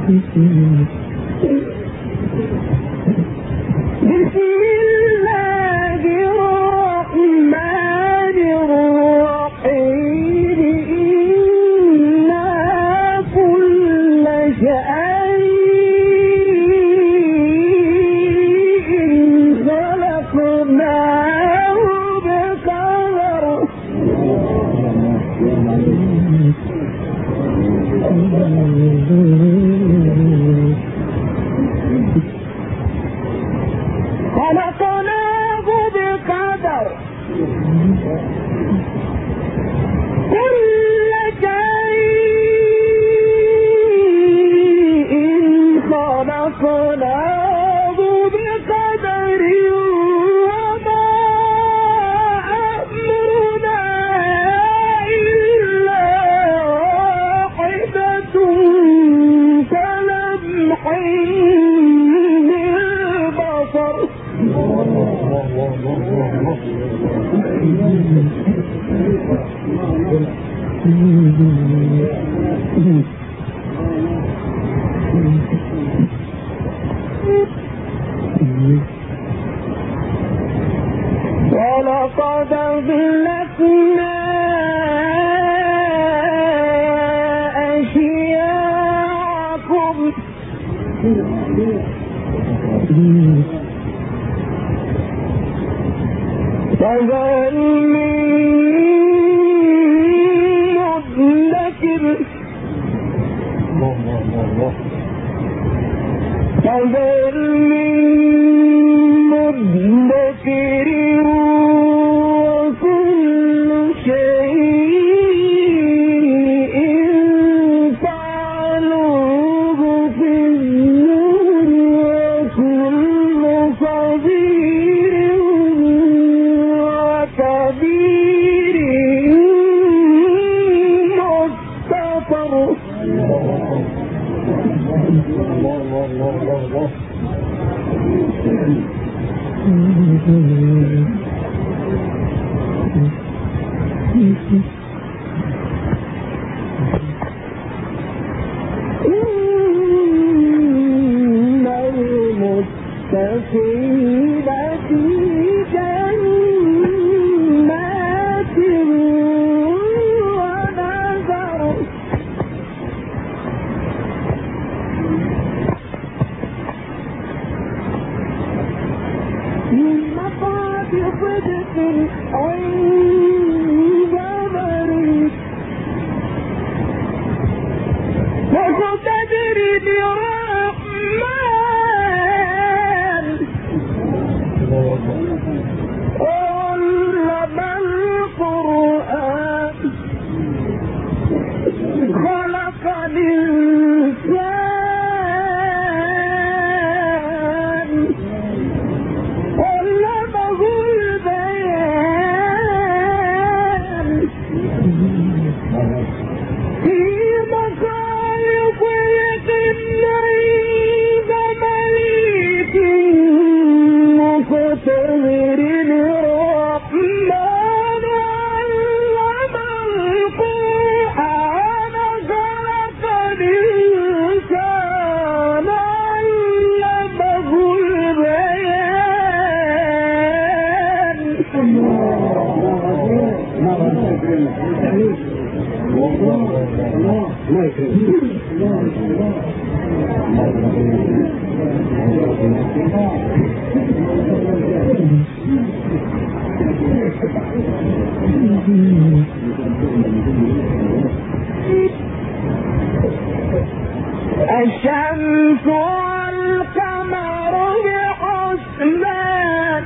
ولقد أهلكنا أشياعكم فهل من مدكر فهل من مدكر وكل شيء فعلوه في النور وكل صغير وكبير مستطر إن المتقين في جنات ونهر من مقعد صدق عند مليك مقتدر برحمن علم القرآن خلق الإنسان علمه البيان في مخالف عند مليك مقتدر الرحمن علم القرآن خلق الإنسان علمه البيان الشمس والقمر بحسبان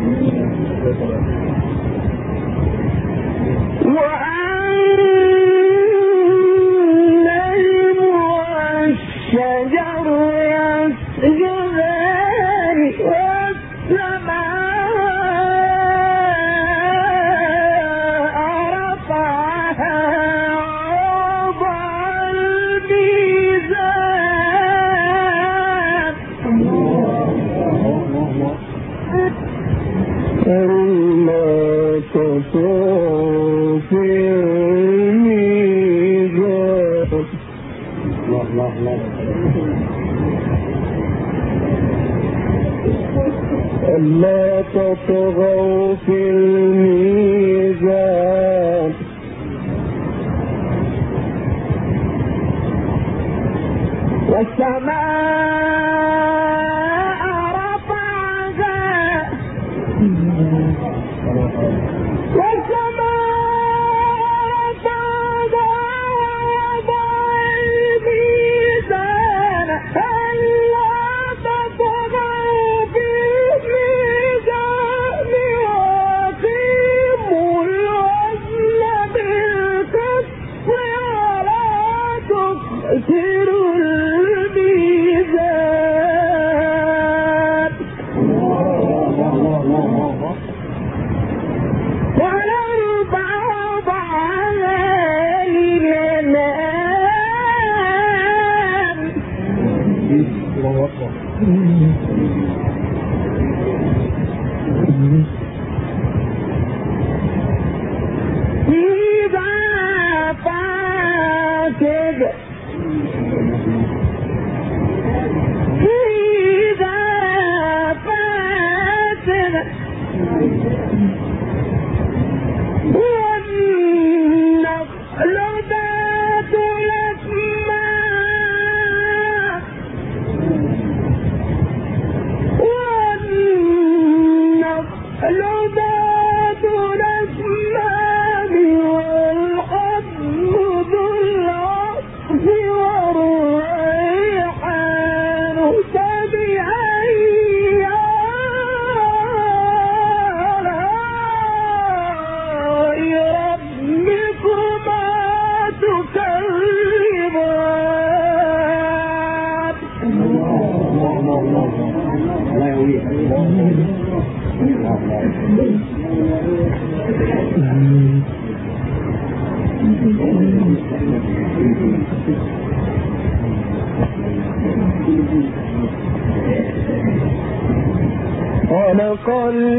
والنجم والشجر يسجدان والسماء رفعها ووضع الميزان ألا تطغوا في الميزان ألا تطغوا في الميزان والسماء رفعها خلق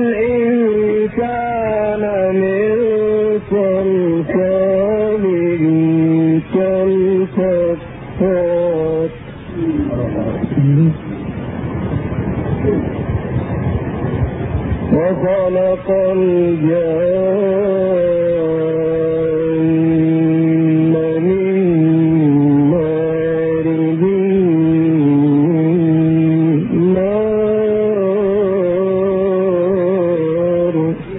الإنسان من صلصال كالفخار وخلق الجن من مارج من نار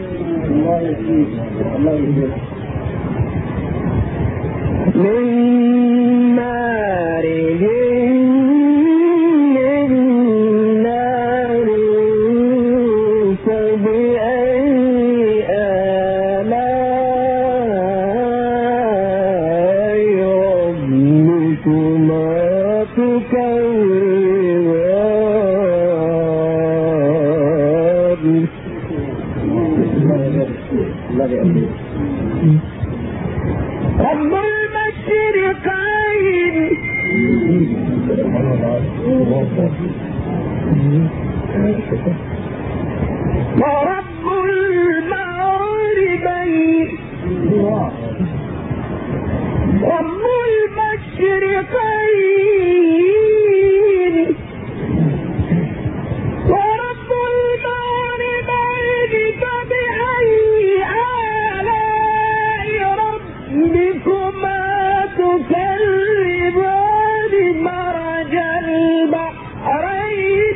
رب المشرقين ورب المغربين رب المشرقين ورب المغربين فبأي آلاء ربكما تكذبان مرج البحرين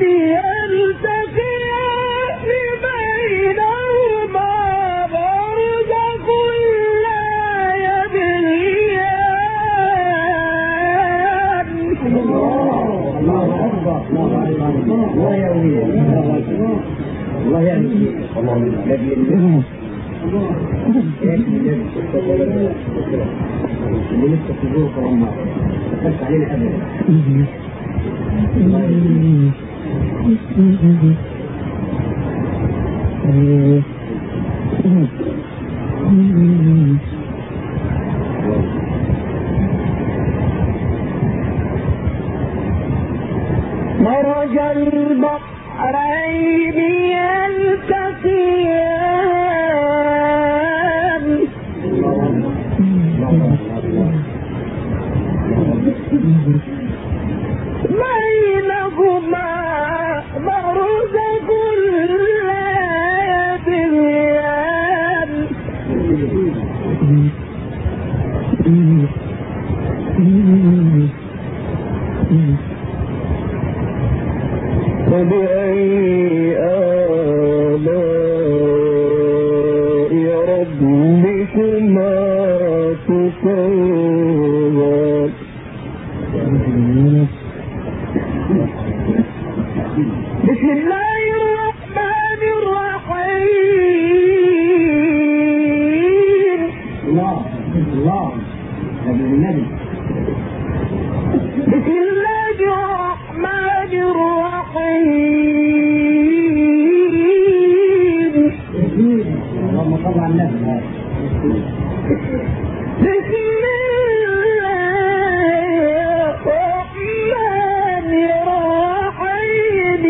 يلتقيان بينهما برزخ لا يبغيان. الله أكبر الله يهديه الله يهديه الله يهديه اللي لسه في ظروف رمضان بس علينا ابدا مرج البحرين يلتقيان فبأي آلاء ربكما تكذبان بسم الله الرحمن الرحيم. الله الله النبي. بسم الله الرحمن الرحيم. اللهم صل على النبي. بسم الله الرحمن الرحيم.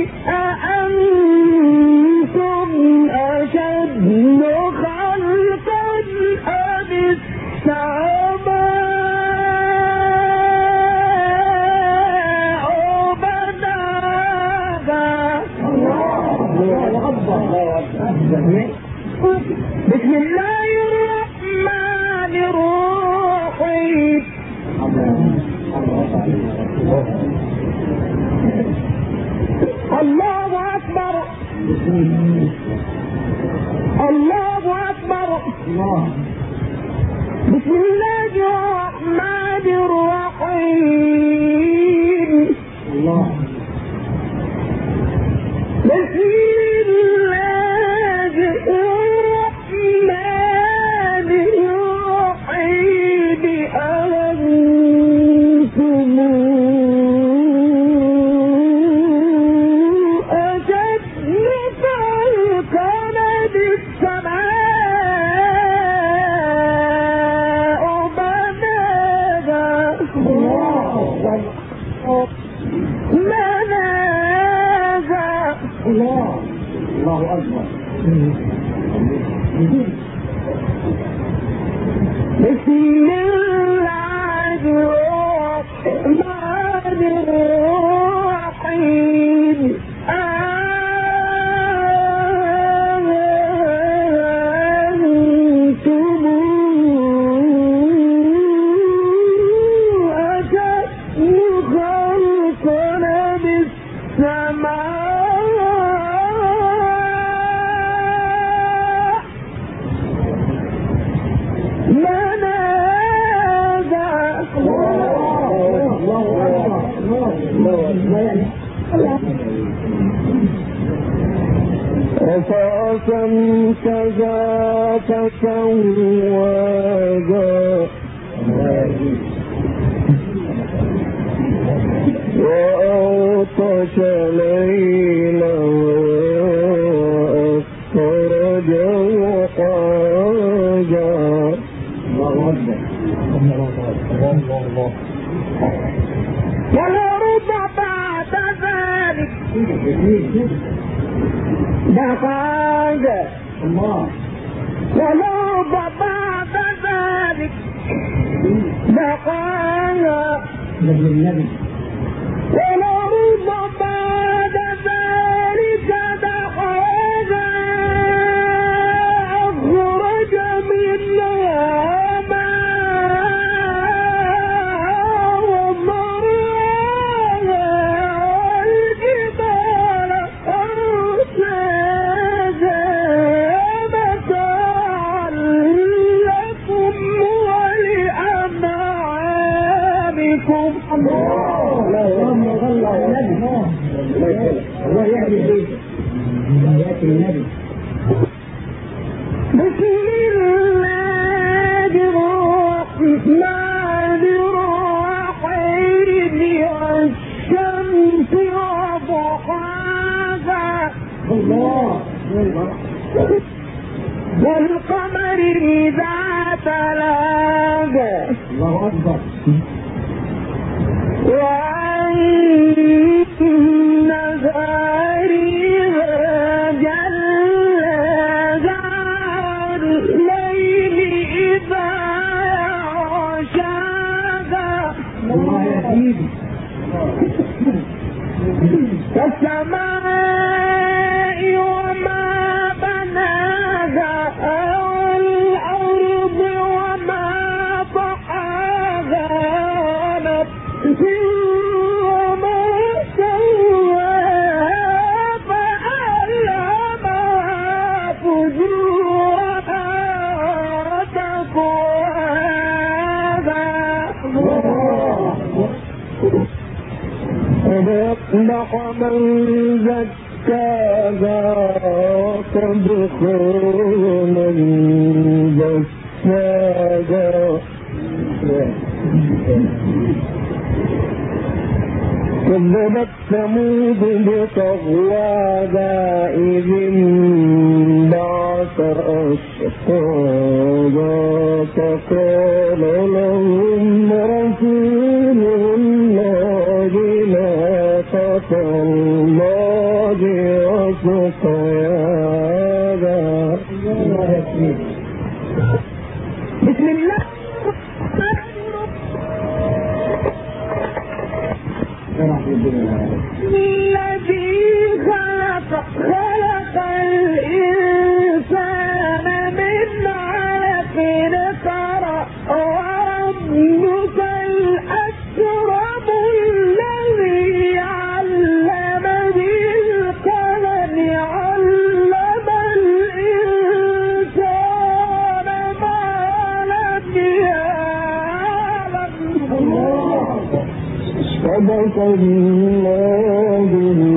أأنتم أشد خلقا أم السماء بناها. بسم الله الرحمن الرحيم. الله أكبر الله أكبر. بسم الله الرحمن الرحيم. الله بسم الله الرحمن الرحيم. أأنتم أشد خلقا أم السماء بناها. الله الله أكبر. بسم الله الرحمن الرحيم. أأنتم أشد خلقا أم السماء بناها. رفع سمكها فسواها وأغطش ليلها وأخرج ضحاها. والأرض بعد ذلك دحاها. الله والأرض بعد ذلك دحاها. النبي. والأرض بعد ذلك دحاها. أخرج منها ماءها ومرعاها والجبال أرساها متاعا لكم ولأنعامكم. اللهم صل على النبي. الله يهدي بيتك. الله يأتي النبي. بسم الله الرحمن الرحيم. والشمس وضحاها الله والقمر إذا تلاها الله أكبر. والنهار إذا جلاها والليل إذا يغشاها. الله يا سيدي. والسماء وما بناها والأرض وما طحاها ونفس وما سواها قد أفلح من زكاها وقد خاب من دساها كذبت ثمود بطغواها إذ انبعث أشقاها فقال لهم رسول الله ناقة الله وسقياها. بسم الله الذي خلق الإنسان من علق اقرأ وربك الأكرم الذي علم بالقلم علم الإنسان ما لم يعلم. صدق الله